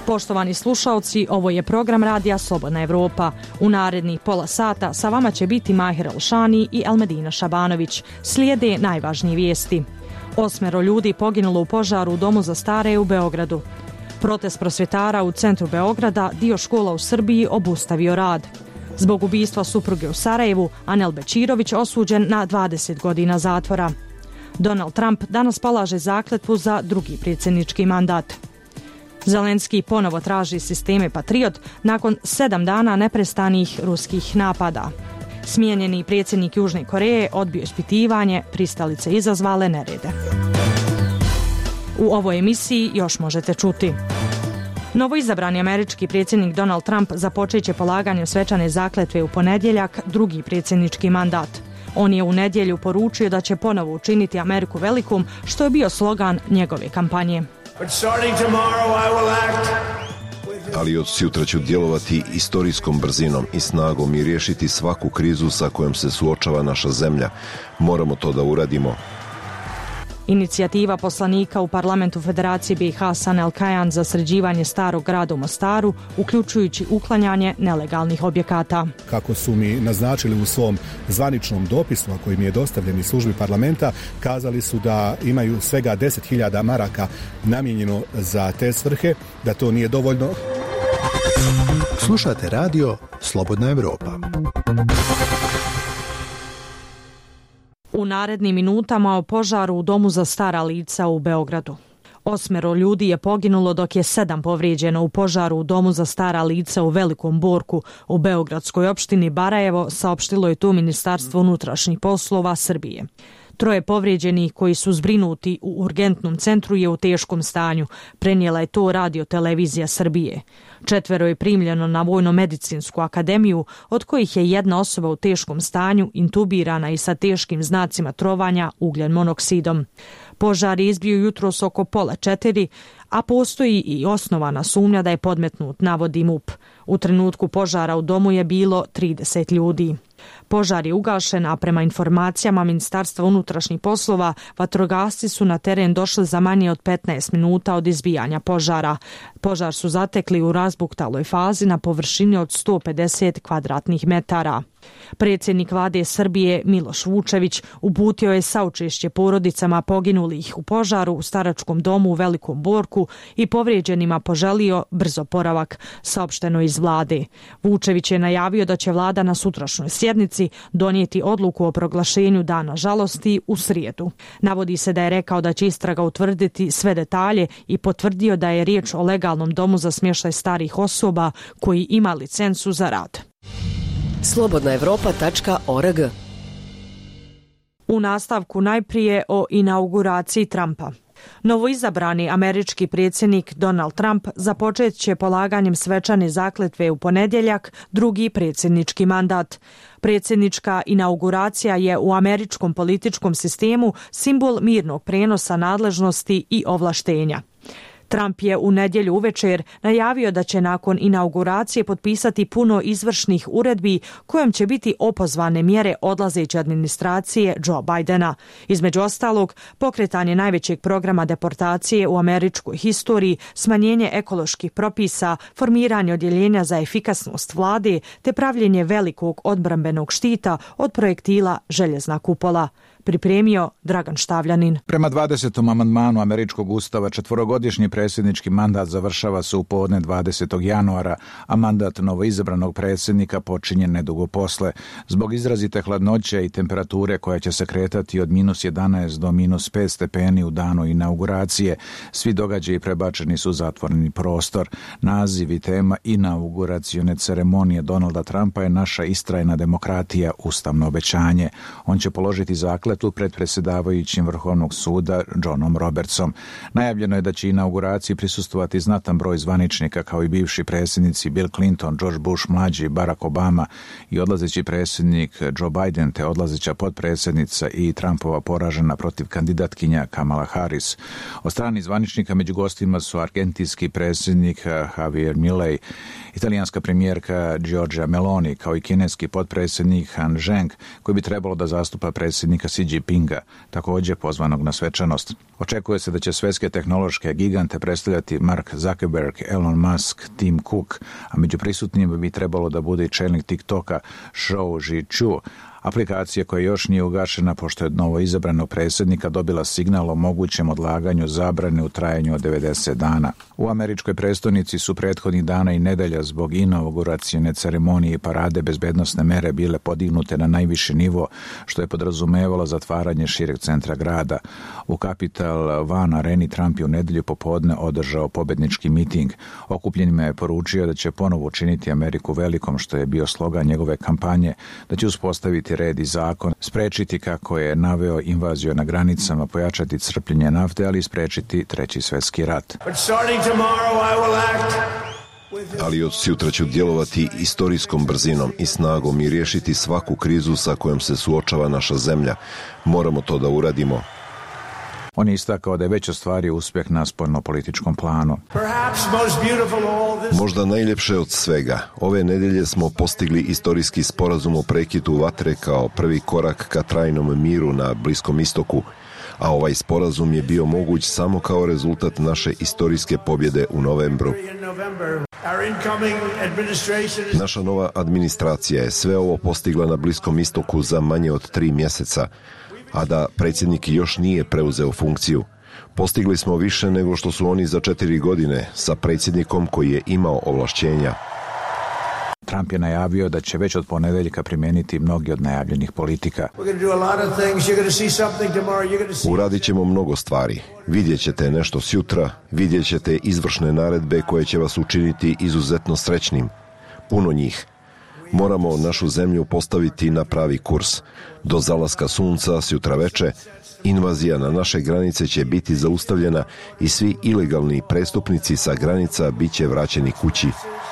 Poštovani slušaoci, ovo je program radija Slobodna Evropa. U narednih pola sata sa vama će biti Mahir Alšani i Elmedina Šabanović. Slijede najvažnije vijesti. 8 ljudi poginulo u požaru u domu za stare u Beogradu. Protest prosvjetara u centru Beograda, dio škola u Srbiji obustavio rad. Zbog ubistva supruge u Sarajevu, Anel Bečirović osuđen na 20 godina zatvora. Donald Trump danas polaže zakletvu za drugi predsjednički mandat. Zelenski ponovo traži sisteme Patriot nakon 7 dana neprestanih ruskih napada. Smijenjeni predsjednik Južne Koreje odbio ispitivanje, pristalice izazvale nerede. U ovoj emisiji još možete čuti. Novoizabrani američki predsjednik Donald Trump započet će polaganjem svečane zakletve u ponedjeljak, drugi predsjednički mandat. On je u nedjelju poručio da će ponovo učiniti Ameriku velikom, što je bio slogan njegove kampanje. Ali od sutra ću djelovati istorijskom brzinom i snagom i riješiti svaku krizu sa kojom se suočava naša zemlja. Moramo to da uradimo. Inicijativa poslanika u parlamentu Federacije BiH Hasan El Kajan za sređivanje starog grada u Mostaru, uključujući uklanjanje nelegalnih objekata. Kako su mi naznačili u svom zvaničnom dopisu, a koji mi je dostavljen iz službi parlamenta, kazali su da imaju svega 10.000 maraka namijenjeno za te svrhe, da to nije dovoljno. Slušate radio Slobodna Evropa. U narednim minutama o požaru u domu za stara lica u Beogradu. 8 ljudi je poginulo dok je 7 povrijeđeno u požaru u domu za stara lica u Velikom Borku u beogradskoj opštini Barajevo, saopštilo je to Ministarstvo unutrašnjih poslova Srbije. 3 povrijeđenih koji su zbrinuti u urgentnom centru je u teškom stanju, prenijela je to Radio televizija Srbije. 4 je primljeno na Vojno-medicinsku akademiju, od kojih je 1 osoba u teškom stanju, intubirana i sa teškim znacima trovanja ugljen monoksidom. Požar je izbio jutros oko 3:30, a postoji i osnovana sumnja da je podmetnut, navodi MUP. U trenutku požara u domu je bilo 30 ljudi. Požar je ugašen, a prema informacijama Ministarstva unutrašnjih poslova, vatrogasci su na teren došli za manje od 15 minuta od izbijanja požara. Požar su zatekli u razbuktaloj fazi na površini od 150 kvadratnih metara. Predsjednik vlade Srbije Miloš Vučević uputio je saučešće porodicama poginulih u požaru u staračkom domu u Velikom Borku i povrijeđenima poželio brz oporavak, saopšteno iz vlade. Vučević je najavio da će vlada na sutrašnjoj sjednici donijeti odluku o proglašenju dana žalosti u srijedu. Navodi se da je rekao da će istraga utvrditi sve detalje i potvrdio da je riječ o legalnom domu za smještaj starih osoba koji ima licencu za rad. slobodnaevropa.org. U nastavku najprije o inauguraciji Trumpa. Novoizabrani američki predsjednik Donald Trump započet će polaganjem svečane zakletve u ponedjeljak, drugi predsjednički mandat. Predsjednička inauguracija je u američkom političkom sistemu simbol mirnog prenosa nadležnosti i ovlaštenja. Trump je u nedjelju uvečer najavio da će nakon inauguracije potpisati puno izvršnih uredbi kojom će biti opozvane mjere odlazeće administracije Joe Bidena. Između ostalog, pokretanje najvećeg programa deportacije u američkoj historiji, smanjenje ekoloških propisa, formiranje odjeljenja za efikasnost vlade te pravljenje velikog odbrambenog štita od projektila Željezna kupola. Pripremio Dragan Štavljanin. Prema 20. amandmanu američkog ustava 4-godišnji predsjednički mandat završava se u podne 20. januara, a mandat novoizabranog predsjednika počinje nedugo posle. Zbog izrazite hladnoće i temperature koja će se kretati od -11 do -5 stepeni u danu inauguracije, svi događaji prebačeni su u zatvoreni prostor. Naziv i tema inauguracione ceremonije Donalda Trumpa je naša istrajna demokratija, ustavno obećanje. On će položiti zakletvu pred predsjedavajućim Vrhovnog suda Johnom Robertsom. Najavljeno je da će inauguraciji prisustvovati znatan broj zvaničnika kao i bivši predsjednici Bill Clinton, George Bush mlađi, Barack Obama i odlazeći predsjednik Joe Biden te odlazeća potpredsjednica i Trumpova poražena protiv kandidatkinja Kamala Harris. Od strani zvaničnika među gostima su argentinski predsjednik Javier Milei, italijanska premijerka Giorgia Meloni kao i kineski potpredsjednik Han Zheng koji bi trebalo da zastupa predsjednika Xi Xi Jinpinga, također pozvanog na svečanost. Očekuje se da će svetske tehnološke gigante predstavljati Mark Zuckerberg, Elon Musk, Tim Cook, a među prisutnjima bi trebalo da bude i čelnik TikToka Shou Zhiqiu, aplikacija koja još nije ugašena pošto je od novo izabranog predsjednika dobila signal o mogućem odlaganju zabrane u trajanju od 90 dana. U američkoj prestonici su prethodnih dana i nedelja zbog inauguracione ceremonije i parade bezbednosne mere bile podignute na najviši nivo, što je podrazumevalo zatvaranje šireg centra grada. U Capital One areni Trump je u nedelju popodne održao pobednički miting. Okupljenima je poručio da će ponovo učiniti Ameriku velikom, što je bio slogan njegove kampanje, da će uspostaviti red i zakon, sprečiti, kako je naveo, invaziju na granicama, pojačati crpljenje nafte, ali i sprečiti treći svjetski rat. Ali od sutra ću djelovati istorijskom brzinom i snagom i riješiti svaku krizu sa kojom se suočava naša zemlja. Moramo to da uradimo. On je istakao da je već ostvario uspjeh na spoljnopolitičkom planu. Možda najljepše od svega. Ove nedelje smo postigli istorijski sporazum o prekidu vatre kao prvi korak ka trajnom miru na Bliskom istoku, a ovaj sporazum je bio moguć samo kao rezultat naše istorijske pobjede u novembru. Naša nova administracija je sve ovo postigla na Bliskom istoku za manje od 3 mjeseca, a da predsjednik još nije preuzeo funkciju. Postigli smo više nego što su oni za 4 godine sa predsjednikom koji je imao ovlašćenja. Trump je najavio da će već od ponedeljka primijeniti mnogi od najavljenih politika. Uradit ćemo mnogo stvari. Vidjet ćete nešto sjutra, vidjet ćete izvršne naredbe koje će vas učiniti izuzetno srećnim. Puno njih. Moramo našu zemlju postaviti na pravi kurs. Do zalaska sunca, sjutra veče, invazija na naše granice će biti zaustavljena i svi ilegalni prestupnici sa granica bit će vraćeni kući.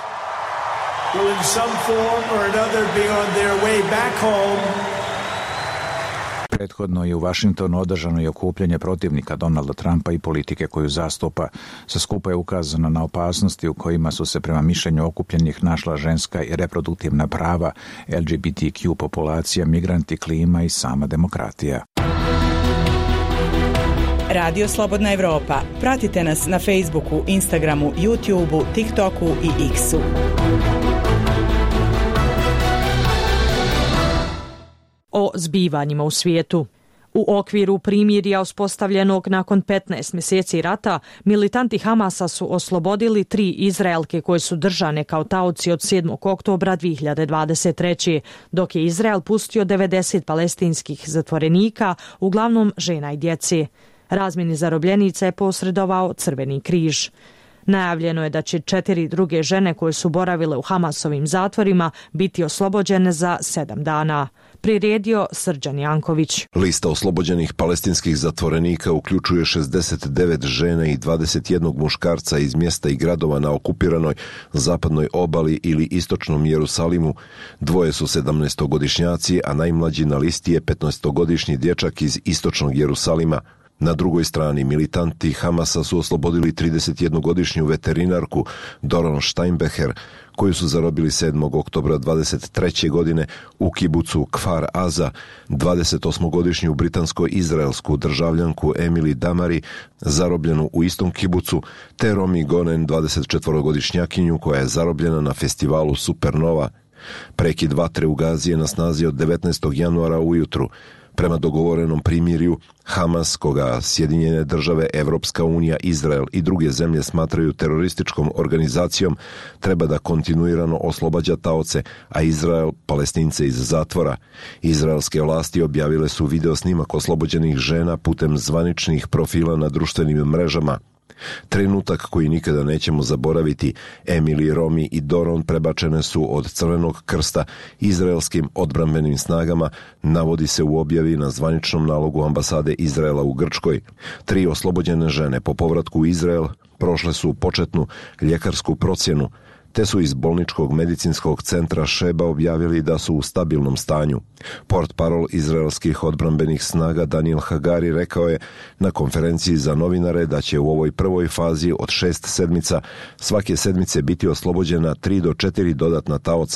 Prethodno je u Vašingtonu održano i okupljanje protivnika Donalda Trumpa i politike koju zastupa. Sa skupa je ukazano na opasnosti u kojima su se prema mišljenju okupljenih našla ženska i reproduktivna prava, LGBTQ populacija, migranti, klima i sama demokratija. Radio Slobodna Evropa. Pratite nas na Facebooku, Instagramu, YouTubeu, TikToku i X-u. O zbivanjima u svijetu. U okviru primirja uspostavljenog nakon 15 mjeseci rata, militanti Hamasa su oslobodili 3 Izraelke koje su držane kao taoci od 7. oktobra 2023. dok je Izrael pustio 90 palestinskih zatvorenika, uglavnom žena i djeci. Razmjeni zarobljenica je posredovao Crveni križ. Najavljeno je da će 4 druge žene koje su boravile u Hamasovim zatvorima biti oslobođene za 7 dana. Priredio Srđan Janković. Lista oslobođenih palestinskih zatvorenika uključuje 69 žena i 21 muškarca iz mjesta i gradova na okupiranoj zapadnoj obali ili istočnom Jerusalimu. 2 su 17-godišnjaci, a najmlađi na listi je 15-godišnji dječak iz istočnog Jerusalima. Na drugoj strani militanti Hamasa su oslobodili 31-godišnju veterinarku Doron Steinbecher, koju su zarobili 7. oktobra 23. godine u kibucu Kfar Aza, 28-godišnju britansko-izraelsku državljanku Emily Damari, zarobljenu u istom kibucu, te Romi Gonen, 24-godišnjakinju koja je zarobljena na festivalu Supernova. Prekid vatre u Gazi je na snazi od 19. januara ujutru. Prema dogovorenom primirju, Hamas, koga Sjedinjene države, Evropska unija, Izrael i druge zemlje smatraju terorističkom organizacijom, treba da kontinuirano oslobađa taoce, a Izrael Palestince iz zatvora. Izraelske vlasti objavile su video snimak oslobođenih žena putem zvaničnih profila na društvenim mrežama. Trenutak koji nikada nećemo zaboraviti. Emily, Romi i Doron prebačene su od Crvenog krsta izraelskim odbrambenim snagama, navodi se u objavi na zvaničnom nalogu ambasade Izraela u Grčkoj. 3 oslobođene žene po povratku u Izrael prošle su početnu ljekarsku procjenu, te su iz bolničkog medicinskog centra Šeba objavili da su u stabilnom stanju. Portparol izraelskih odbrambenih snaga Daniel Hagari rekao je na konferenciji za novinare da će u ovoj prvoj fazi od 6 sedmica svake sedmice biti oslobođena 3 do 4 dodatna taoca.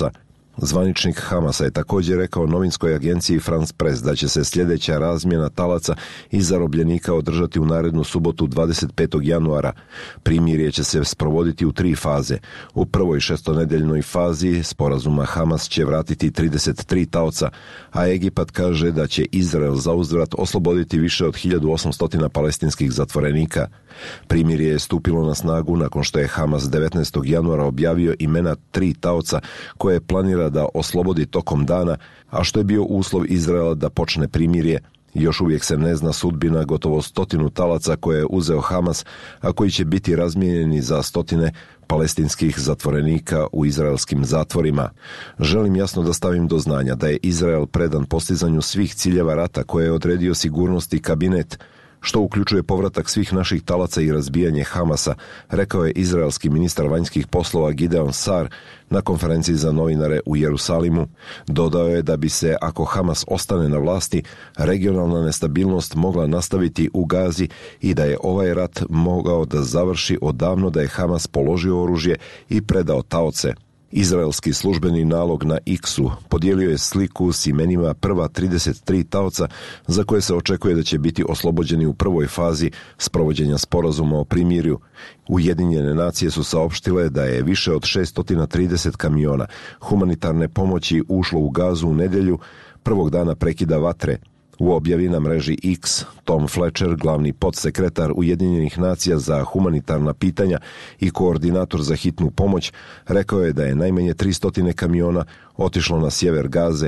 Zvaničnik Hamasa je također rekao novinskoj agenciji France Press da će se sljedeća razmjena talaca i zarobljenika održati u narednu subotu 25. januara. Primirje će se sprovoditi u 3 faze. U prvoj šestonedeljnoj fazi sporazuma Hamas će vratiti 33 taoca, a Egipat kaže da će Izrael zauzvrat osloboditi više od 1800 palestinskih zatvorenika. Primirje je stupilo na snagu nakon što je Hamas 19. januara objavio imena 3 taoca koje planira da oslobodi tokom dana, a što je bio uslov Izraela da počne primirje. Još uvijek se ne zna sudbina gotovo 100 talaca koje je uzeo Hamas, a koji će biti razmijenjeni za 100 palestinskih zatvorenika u izraelskim zatvorima. Želim jasno da stavim do znanja da je Izrael predan postizanju svih ciljeva rata koje je odredio sigurnosni kabinet, što uključuje povratak svih naših talaca i razbijanje Hamasa, rekao je izraelski ministar vanjskih poslova Gideon Sar na konferenciji za novinare u Jerusalimu. Dodao je da bi se, ako Hamas ostane na vlasti, regionalna nestabilnost mogla nastaviti u Gazi i da je ovaj rat mogao da završi odavno da je Hamas položio oružje i predao taoce. Izraelski službeni nalog na X-u podijelio je sliku s imenima prva 33 taoca za koje se očekuje da će biti oslobođeni u prvoj fazi sprovođenja sporazuma o primirju. Ujedinjene nacije su saopštile da je više od 630 kamiona humanitarne pomoći ušlo u Gazu u nedjelju, prvog dana prekida vatre. U objavi na mreži X, Tom Fletcher, glavni podsekretar Ujedinjenih nacija za humanitarna pitanja i koordinator za hitnu pomoć, rekao je da je najmanje 300 kamiona otišlo na sjever Gaze.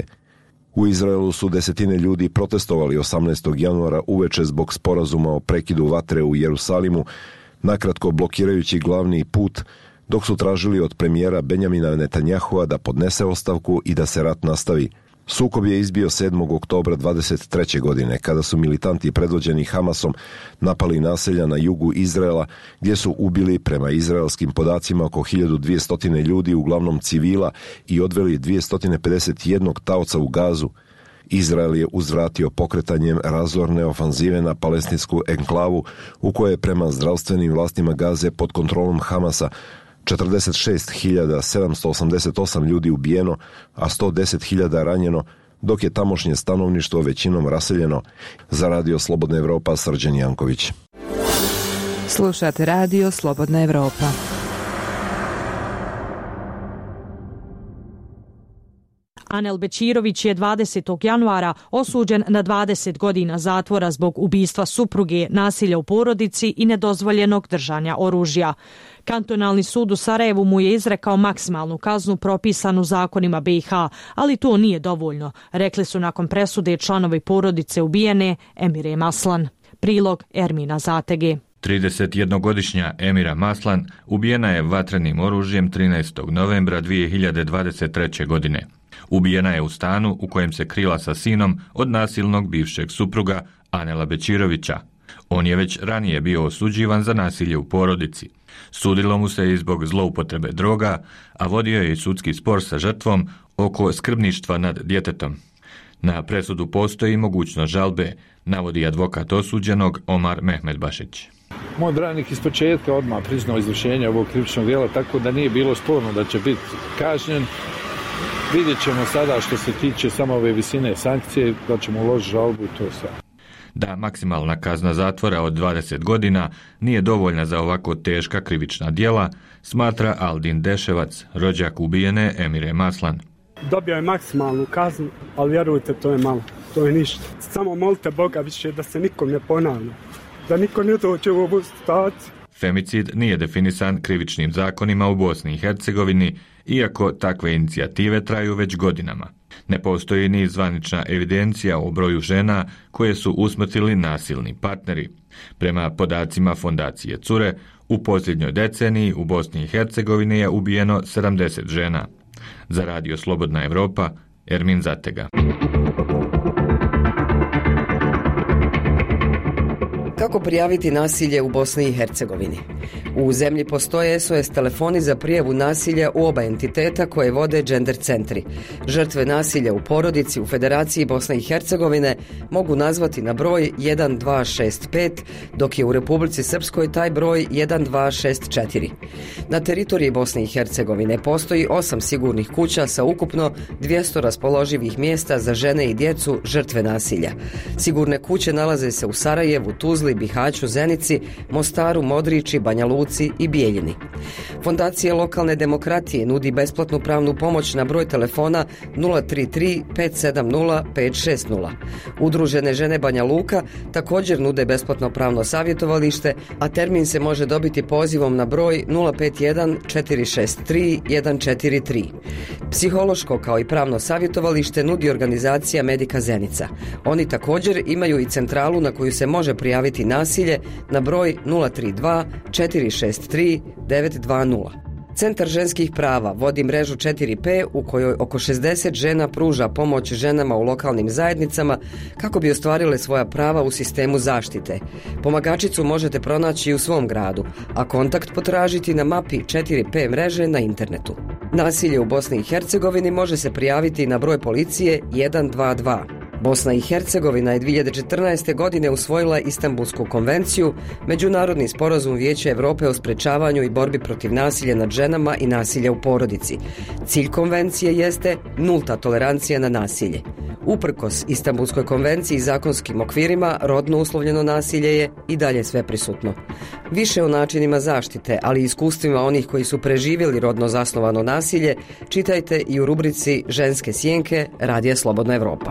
U Izraelu su desetine ljudi protestovali 18. januara uveče zbog sporazuma o prekidu vatre u Jerusalimu, nakratko blokirajući glavni put, dok su tražili od premijera Benjamina Netanjahua da podnese ostavku i da se rat nastavi. Sukob je izbio 7. oktobra 23. godine, kada su militanti predvođeni Hamasom napali naselja na jugu Izraela, gdje su ubili prema izraelskim podacima oko 1200 ljudi, uglavnom civila, i odveli 251 taoca u Gazu. Izrael je uzvratio pokretanjem razorne ofanzive na palestinsku enklavu, u kojoj je prema zdravstvenim vlastima Gaze pod kontrolom Hamasa 46.788 ljudi ubijeno, a 110.000 ranjeno, dok je tamošnje stanovništvo većinom raseljeno. Za Radio Slobodna Evropa, Srđan Janković. Slušate Radio Slobodna Evropa. Anel Bećirović je 20. januara osuđen na 20 godina zatvora zbog ubistva supruge, nasilja u porodici i nedozvoljenog držanja oružja. Kantonalni sud u Sarajevu mu je izrekao maksimalnu kaznu propisanu zakonima BiH, ali to nije dovoljno, rekli su nakon presude članovi porodice ubijene Emire Maslan. Prilog Ermina Zatege. 31-godišnja Emira Maslan ubijena je vatrenim oružjem 13. novembra 2023. godine. Ubijena je u stanu u kojem se krila sa sinom od nasilnog bivšeg supruga Anela Bećirovića. On je već ranije bio osuđivan za nasilje u porodici. Sudilo mu se i zbog zloupotrebe droga, a vodio je i sudski spor sa žrtvom oko skrbništva nad djetetom. Na presudu postoji mogućnost žalbe, navodi advokat osuđenog Omar Mehmedbašić. Moj branik iz početka odmah priznao izvršenje ovog krivičnog djela, tako da nije bilo sporno da će biti kažnjen. Vidjet ćemo sada što se tiče samo ove visine sankcije, da ćemo uložiti žalbu i to sve. Da maksimalna kazna zatvora od 20 godina nije dovoljna za ovako teška krivična djela, smatra Aldin Deševac, rođak ubijene Emire Maslan. Dobio je maksimalnu kaznu, ali vjerujte, to je malo, to je ništa. Samo molite Boga više da se nikom ne ponavlja, da niko ne dođe u ovu situaciju. Femicid nije definisan krivičnim zakonima u Bosni i Hercegovini, iako takve inicijative traju već godinama. Ne postoji ni zvanična evidencija o broju žena koje su usmrtili nasilni partneri. Prema podacima fondacije Cure, u posljednjoj deceniji u Bosni i Hercegovini je ubijeno 70 žena. Za Radio Slobodna Evropa, Ermin Zatega. Kako prijaviti nasilje u Bosni i Hercegovini? U zemlji postoje SOS telefoni za prijavu nasilja u oba entiteta koje vode gender centri. Žrtve nasilja u porodici u Federaciji Bosne i Hercegovine mogu nazvati na broj 1265, dok je u Republici Srpskoj taj broj 1264. Na teritoriji Bosne i Hercegovine postoji 8 sigurnih kuća sa ukupno 200 raspoloživih mjesta za žene i djecu žrtve nasilja. Sigurne kuće nalaze se u Sarajevu, Tuzli, Bihaću, Zenici, Mostaru, Modriči, Banja Luci i Bijeljini. Fondacija lokalne demokratije nudi besplatnu pravnu pomoć na broj telefona 033 570 560. Udružene žene Banja Luka također nude besplatno pravno savjetovalište, a termin se može dobiti pozivom na broj 051 463 143. Psihološko kao i pravno savjetovalište nudi organizacija Medika Zenica. Oni također imaju i centralu na koju se može prijaviti nasilje na broj 032 463 920. Centar ženskih prava vodi mrežu 4P u kojoj oko 60 žena pruža pomoć ženama u lokalnim zajednicama kako bi ostvarile svoja prava u sistemu zaštite. Pomagačicu možete pronaći i u svom gradu, a kontakt potražiti na mapi 4P mreže na internetu. Nasilje u Bosni i Hercegovini može se prijaviti na broj policije 122. Bosna i Hercegovina je 2014. godine usvojila Istanbulsku konvenciju, međunarodni sporazum Vijeća Europe o sprečavanju i borbi protiv nasilja nad ženama i nasilja u porodici. Cilj konvencije jeste nulta tolerancija na nasilje. Uprkos Istanbulskoj konvenciji i zakonskim okvirima, rodno uslovljeno nasilje je i dalje sveprisutno. Više o načinima zaštite, ali i iskustvima onih koji su preživjeli rodno zasnovano nasilje, čitajte i u rubrici Ženske sjenke Radija Slobodna Evropa.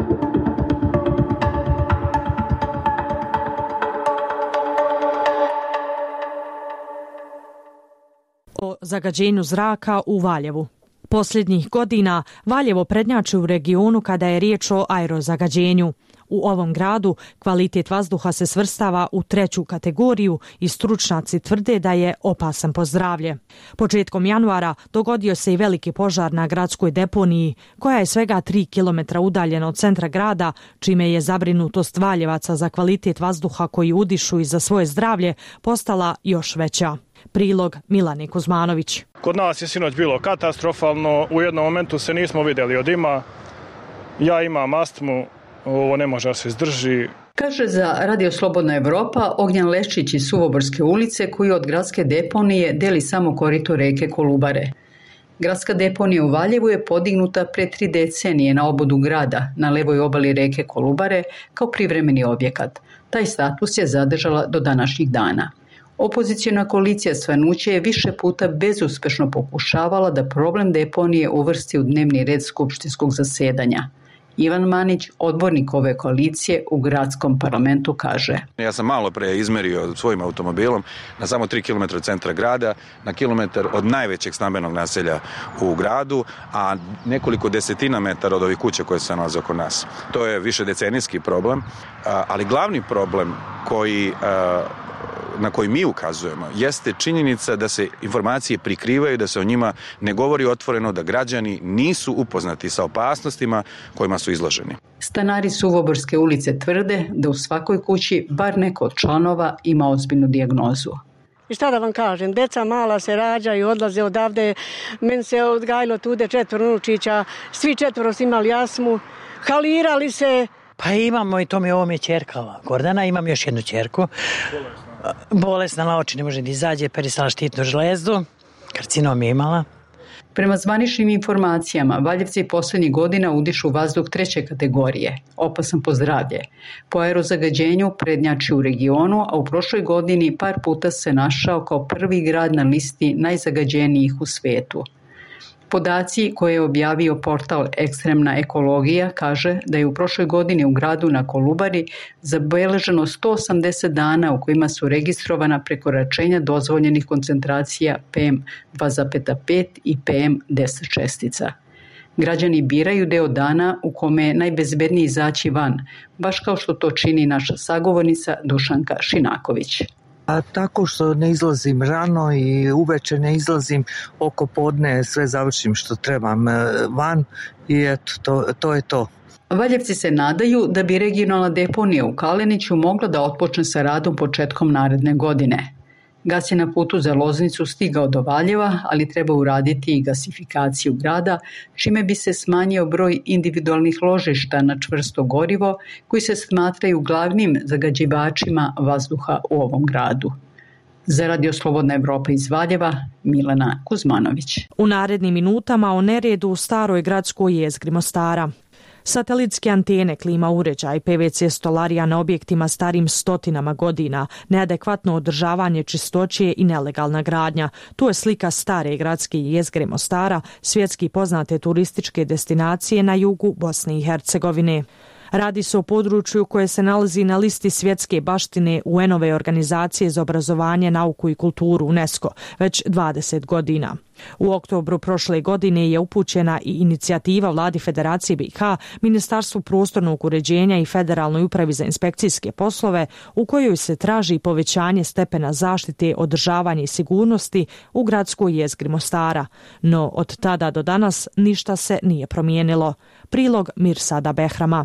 O zagađenju zraka u Valjevu. Posljednjih godina Valjevo prednjači u regionu kada je riječ o aerozagađenju. U ovom gradu kvalitet vazduha se svrstava u 3. kategoriju i stručnjaci tvrde da je opasan po zdravlje. Početkom januara dogodio se i veliki požar na gradskoj deponiji, koja je svega 3 km udaljena od centra grada, čime je zabrinutost Valjevaca za kvalitet vazduha koji udišu i za svoje zdravlje postala još veća. Prilog Milane Kuzmanović. Kod nas je sinoć bilo katastrofalno, u jednom momentu se nismo vidjeli od dima. Ja imam astmu, ovo ne može da se izdrži. Kaže za Radio Slobodna Evropa Ognjan Leščić iz Suvoborske ulice, koji od gradske deponije deli samo korito reke Kolubare. Gradska deponija u Valjevu je podignuta pre 3 decenije na obodu grada, na levoj obali reke Kolubare, kao privremeni objekat. Taj status je zadržala do današnjih dana. Opozicijona koalicija Svanuće je više puta bezuspešno pokušavala da problem deponije uvrsti u dnevni red skupštinskog zasedanja. Ivan Manić, odbornik ove koalicije u gradskom parlamentu, kaže: Ja sam malo pre izmerio svojim automobilom na samo 3 km od centra grada, na kilometar od najvećeg stambenog naselja u gradu, a nekoliko desetina metara od ovih kuća koje se nalaze oko nas. To je višedecenijski problem, ali glavni problem na koji mi ukazujemo jeste činjenica da se informacije prikrivaju, da se o njima ne govori otvoreno, da građani nisu upoznati sa opasnostima kojima su izloženi. Stanari Suvoborske ulice tvrde da u svakoj kući bar neko od članova ima ozbiljnu dijagnozu. I šta da vam kažem, deca mala se rađaju, odlaze odavde, meni se odgajilo tude 4 unučića, svi 4 su imali astmu, halirali se. Pa imamo i to mi ovo mi je ćerka Gordana, imam još jednu ćerku. Bolesna na oči, ne može da izađe, perisala štitnu žlezdu, karcinom je imala. Prema zvaničnim informacijama, Valjevci posljednjih godina udišu vazduh 3. kategorije, opasan po zdravlje. Po aerozagađenju prednjači u regionu, a u prošloj godini par puta se našao kao prvi grad na listi najzagađenijih u svetu. Podaci koje je objavio portal Ekstremna ekologija kaže da je u prošloj godini u gradu na Kolubari zabeleženo 180 dana u kojima su registrovana prekoračenja dozvoljenih koncentracija PM2,5 i PM10 čestica. Građani biraju deo dana u kome je najbezbednije izaći van, baš kao što to čini naša sagovornica Dušanka Šinaković. A tako što ne izlazim rano i uveče ne izlazim, oko podne sve završim što trebam van i eto, to je to. Valjevci se nadaju da bi regionalna deponija u Kaleniću mogla da otpočne sa radom početkom naredne godine. Gas je na putu za Loznicu stigao do Valjeva, ali treba uraditi i gasifikaciju grada, čime bi se smanjio broj individualnih ložišta na čvrsto gorivo koji se smatraju glavnim zagađivačima vazduha u ovom gradu. Za Radio Slobodna Evropa iz Valjeva, Milena Kuzmanović. U narednim minutama o neredu u staroj gradskoj jezgri Mostara. Satelitske antene, klima uređaj, PVC stolarija na objektima starim stotinama godina, neadekvatno održavanje čistoće i nelegalna gradnja. Tu je slika stare gradske jezgre Mostara, svjetski poznate turističke destinacije na jugu Bosne i Hercegovine. Radi se o području koje se nalazi na listi svjetske baštine UN-ove organizacije za obrazovanje, nauku i kulturu UNESCO već 20 godina. U oktobru prošle godine je upućena i inicijativa Vladi Federacije BiH, Ministarstvu prostornog uređenja i Federalnoj upravi za inspekcijske poslove u kojoj se traži povećanje stepena zaštite, održavanja i sigurnosti u gradskoj jezgri Mostara. No od tada do danas ništa se nije promijenilo. Prilog Mirsada Behrama.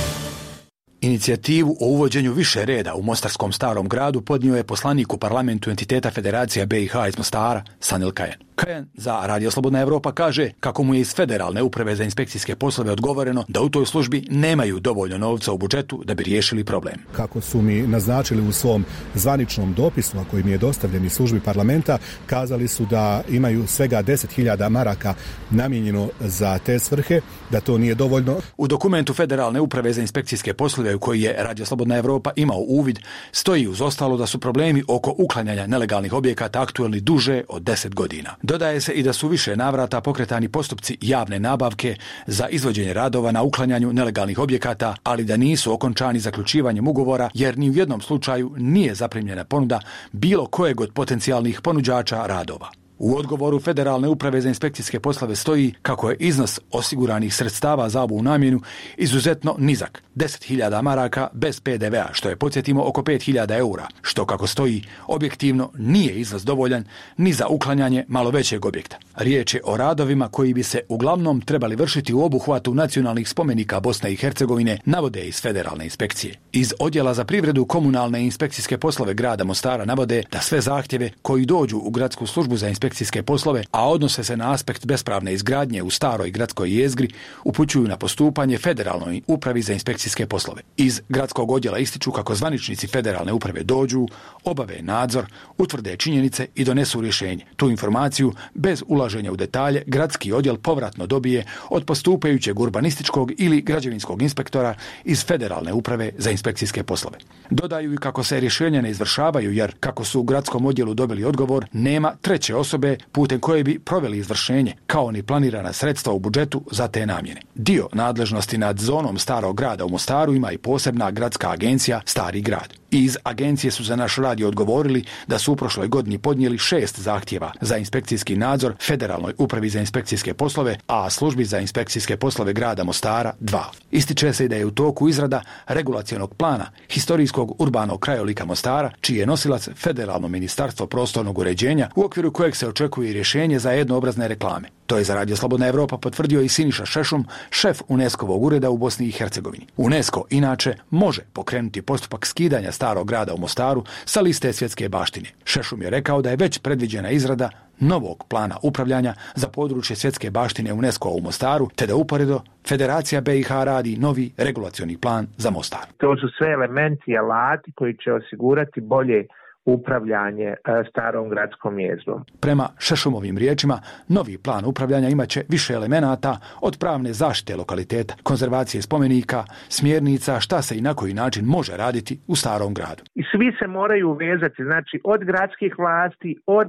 Inicijativu o uvođenju više reda u Mostarskom starom gradu podnio je poslanik u parlamentu entiteta Federacija BiH iz Mostara, Sanil Kajen. Kajen za Radio Slobodna Evropa kaže kako mu je iz Federalne uprave za inspekcijske poslove odgovoreno da u toj službi nemaju dovoljno novca u budžetu da bi riješili problem. Kako su mi naznačili u svom zvaničnom dopisu, a koji mi je dostavljen iz službi parlamenta, kazali su da imaju svega 10.000 maraka namijenjeno za te svrhe, da to nije dovoljno. U dokumentu Federalne uprave za inspekcijske poslove u koji je Radio Slobodna Evropa imao uvid, stoji uz ostalo da su problemi oko uklanjanja nelegalnih objekata aktuelni duže od 10 godina. Dodaje se i da su više navrata pokretani postupci javne nabavke za izvođenje radova na uklanjanju nelegalnih objekata, ali da nisu okončani zaključivanjem ugovora jer ni u jednom slučaju nije zaprimljena ponuda bilo kojeg od potencijalnih ponuđača radova. U odgovoru Federalne uprave za inspekcijske poslove stoji kako je iznos osiguranih sredstava za ovu namjenu izuzetno nizak, 10.000 maraka bez PDV-a, što je, podsjetimo, oko 5.000 eura, što, kako stoji, objektivno nije iznos dovoljan ni za uklanjanje malo većeg objekta. Riječ je o radovima koji bi se uglavnom trebali vršiti u obuhvatu nacionalnih spomenika Bosne i Hercegovine, navode iz Federalne inspekcije. Iz Odjela za privredu komunalne i inspekcijske poslove grada Mostara navode da sve zahtjeve koji dođu u gradsku službu za inspekcijske poslove, a odnose se na aspekt bespravne izgradnje u staroj gradskoj jezgri, upućuju na postupanje Federalnoj upravi za inspekcijske poslove. Iz gradskog odjela ističu kako zvaničnici Federalne uprave dođu, obave nadzor, utvrde činjenice i donesu rješenje. Tu informaciju, bez ulaženja u detalje, gradski odjel povratno dobije od postupajućeg urbanističkog ili građevinskog inspektora iz Federalne uprave za inspekcijske poslove. Dodaju i kako se rješenja ne izvršavaju jer, kako su u gradskom odjelu dobili odgovor, nema treće osobe putem koje bi proveli izvršenje, kao ni planirana sredstva u budžetu za te namjene. Dio nadležnosti nad zonom starog grada u Mostaru ima i posebna gradska agencija Stari grad. Iz agencije su za naš radio odgovorili da su u prošloj godini podnijeli 6 zahtjeva za inspekcijski nadzor Federalnoj upravi za inspekcijske poslove, a službi za inspekcijske poslove grada Mostara 2. Ističe se da je u toku izrada regulacionog plana historijskog urbanog krajolika Mostara, čiji je nosilac Federalno ministarstvo prostornog uređenja, u okviru kojeg se očekuje rješenje za jednoobrazne reklame. To je za Radio Slobodna Evropa potvrdio i Siniša Šešum, šef UNESCO-vog ureda u Bosni i Hercegovini. UNESCO inače može pokrenuti postupak skidanja starog grada u Mostaru sa liste svjetske baštine. Šešum je rekao da je već predviđena izrada novog plana upravljanja za područje svjetske baštine UNESCO u Mostaru, te da uporedo Federacija BiH radi novi regulacioni plan za Mostar. To su sve elementi i alati koji će osigurati bolje upravljanje starom gradskom jezgrom. Prema Šešumovim riječima, novi plan upravljanja imaće više elemenata od pravne zaštite lokaliteta, konzervacije spomenika, smjernica šta se i na koji način može raditi u starom gradu. I svi se moraju vezati, znači od gradskih vlasti, od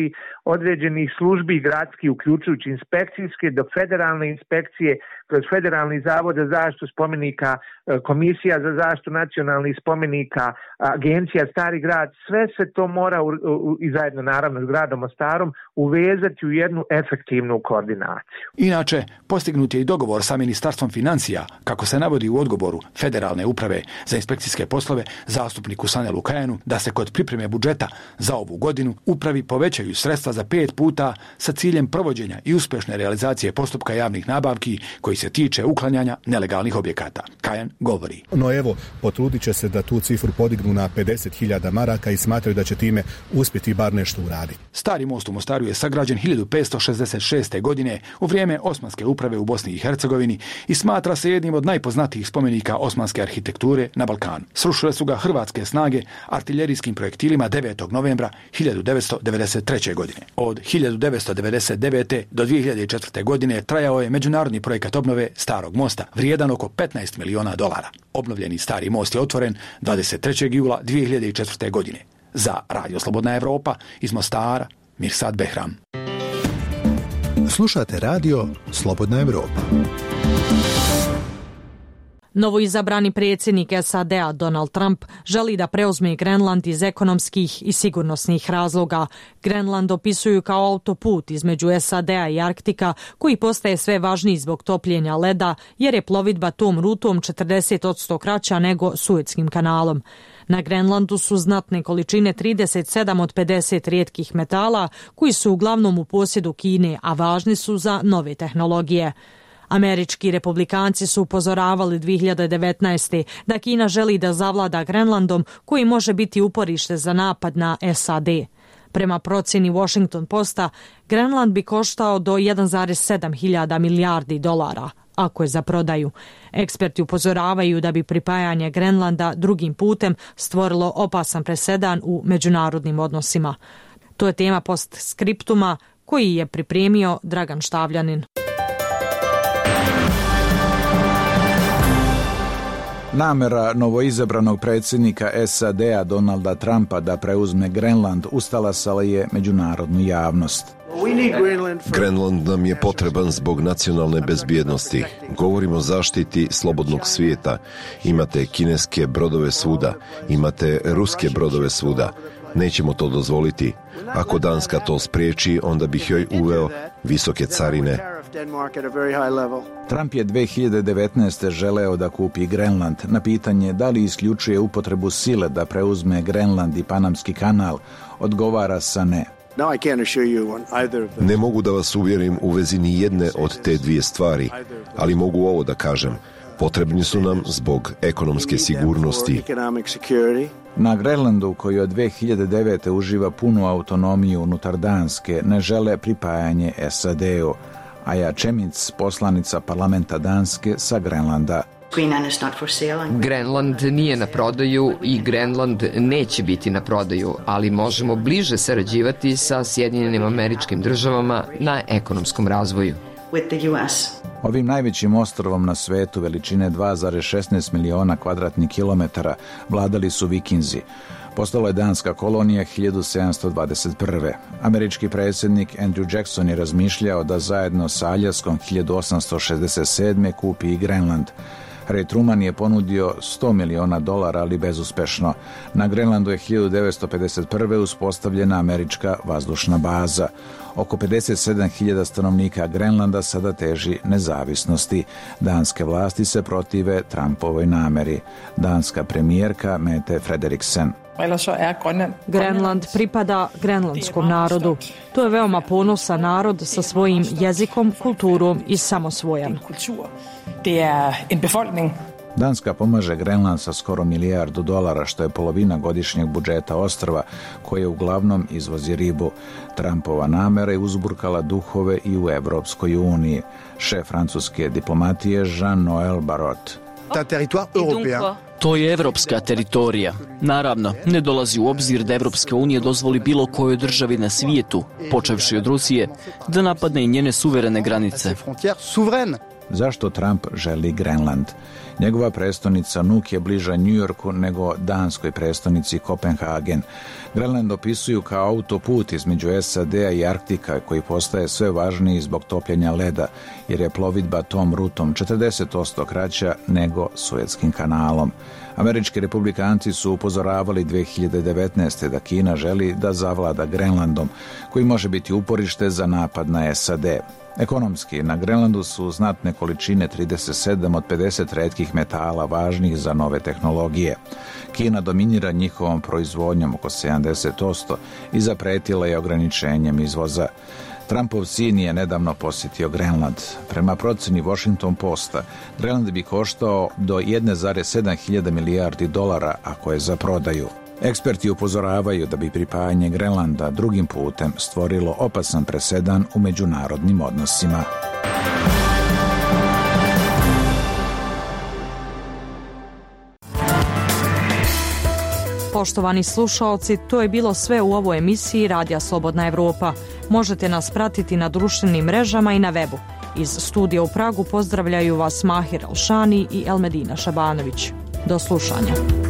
određenih službi gradskih, uključujući inspekcijske, do federalne inspekcije, kroz Federalni zavod za zaštitu spomenika, Komisija za zaštitu nacionalnih spomenika, Agencija Stari grad, sve sve se to mora i zajedno naravno s gradom Mostarom uvezati u jednu efektivnu koordinaciju. Inače, postignut je i dogovor sa Ministarstvom financija, kako se navodi u odgovoru Federalne uprave za inspekcijske poslove zastupniku Sanelu Kajanu, da se kod pripreme budžeta za ovu godinu upravi povećaju sredstva za 5 puta sa ciljem provođenja i uspješne realizacije postupka javnih nabavki koji se tiče uklanjanja nelegalnih objekata. Kajan govori. No evo, potrudit će se da tu cifru podignu na 50.000 maraka i smatraju da će time uspjeti bar nešto uraditi. Stari most u Mostaru je sagrađen 1566. godine u vrijeme Osmanske uprave u Bosni i Hercegovini i smatra se jednim od najpoznatijih spomenika osmanske arhitekture na Balkanu. Srušile su ga hrvatske snage artiljerijskim projektilima 9. novembra 1993. godine. Od 1999. do 2004. godine trajao je međunarodni projekat obnove Starog mosta, vrijedan oko $15 miliona. Obnovljeni Stari most je otvoren 23. jula 2004. godine. Za Radio Slobodna Evropa iz Mostara, Mirsad Behram. Slušate Radio Slobodna Evropa. Novoizabrani predsjednik SAD-a Donald Trump želi da preuzme Grenland iz ekonomskih i sigurnosnih razloga. Grenland opisuju kao autoput između SAD-a i Arktika koji postaje sve važniji zbog topljenja leda jer je plovidba tom rutom 40% kraća nego Suetskim kanalom. Na Grenlandu su znatne količine 37 od 50 rijetkih metala koji su uglavnom u posjedu Kine, a važni su za nove tehnologije. Američki republikanci su upozoravali 2019. da Kina želi da zavlada Grenlandom koji može biti uporište za napad na SAD. Prema procjeni Washington Posta, Grenland bi koštao do 1,7 hiljada milijardi dolara, ako je za prodaju. Eksperti upozoravaju da bi pripajanje Grenlanda drugim putem stvorilo opasan presedan u međunarodnim odnosima. To je tema postskriptuma koji je pripremio Dragan Štavljanin. Namera novoizabranog predsjednika SAD-a Donalda Trumpa da preuzme Grenland ustalasa je međunarodnu javnost. Grenland nam je potreban zbog nacionalne bezbjednosti. Govorimo o zaštiti slobodnog svijeta. Imate kineske brodove svuda, imate ruske brodove svuda. Nećemo to dozvoliti. Ako Danska to spriječi, onda bih joj uveo visoke carine. Trump je 2019. želeo da kupi Grenland. Na pitanje da li isključuje upotrebu sile da preuzme Grenland i Panamski kanal, odgovara sa ne. Ne mogu da vas uvjerim u vezi ni jedne od te dvije stvari, ali mogu ovo da kažem. Potrebni su nam zbog ekonomske sigurnosti. Na Grenlandu, koji od 2009. uživa punu autonomiju unutar Danske, ne žele pripajanje SAD-u. Aja Čemic, poslanica parlamenta Danske sa Grenlanda. Grenland nije na prodaju i Grenland neće biti na prodaju, ali možemo bliže sarađivati sa Sjedinjenim Američkim Državama na ekonomskom razvoju. Ovim najvećim ostrvom na svetu veličine 2,16 miliona kvadratnih kilometara vladali su Vikinzi. Postala je danska kolonija 1721. Američki predsjednik Andrew Jackson je razmišljao da zajedno sa Aljaskom 1867. kupi i Grenland. Ray Truman je ponudio $100 miliona, ali bezuspešno. Na Grenlandu je 1951. uspostavljena američka vazdušna baza. Oko 57.000 stanovnika Grenlanda sada teži nezavisnosti. Danske vlasti se protive Trumpovoj nameri. Danska premijerka Mette Frederiksen. Grenland pripada grenlandskom narodu. To je veoma ponosan narod sa svojim jezikom, kulturom i samosvojan. Danska pomaže Grenland sa skoro $1 milijardu, što je polovina godišnjeg budžeta ostrva, koje uglavnom izvozi ribu. Trumpova namera je uzburkala duhove i u Evropskoj uniji. Šef francuske diplomatije Jean-Noël Barrot. To je evropska teritorija. Naravno, ne dolazi u obzir da Evropska unija dozvoli bilo kojoj državi na svijetu, počevši od Rusije, da napadne i njene suverene granice. Zašto Trump želi Grenland? Njegova prestonica Nuuk je bliža New Yorku nego danskoj prestonici Kopenhagen. Grenland opisuju kao autoput između SAD-a i Arktika koji postaje sve važniji zbog topljenja leda, jer je plovidba tom rutom 40% kraća nego Suetskim kanalom. Američki republikanci su upozoravali 2019. da Kina želi da zavlada Grenlandom, koji može biti uporište za napad na SAD. Ekonomski, na Grenlandu su znatne količine 37 od 50 retkih metala važnih za nove tehnologije. Kina dominira njihovom proizvodnjom oko 70% i zapretila je ograničenjem izvoza. Trumpov sin je nedavno posjetio Grenland. Prema proceni Washington Posta, Grenland bi koštao do 1,7 hiljada milijardi dolara ako je za prodaju. Eksperti upozoravaju da bi pripajanje Grenlanda drugim putem stvorilo opasan presedan u međunarodnim odnosima. Poštovani slušaoci, to je bilo sve u ovoj emisiji Radija Slobodna Evropa. Možete nas pratiti na društvenim mrežama i na webu. Iz studija u Pragu pozdravljaju vas Mahir Alšani i Elmedina Šabanović. Do slušanja.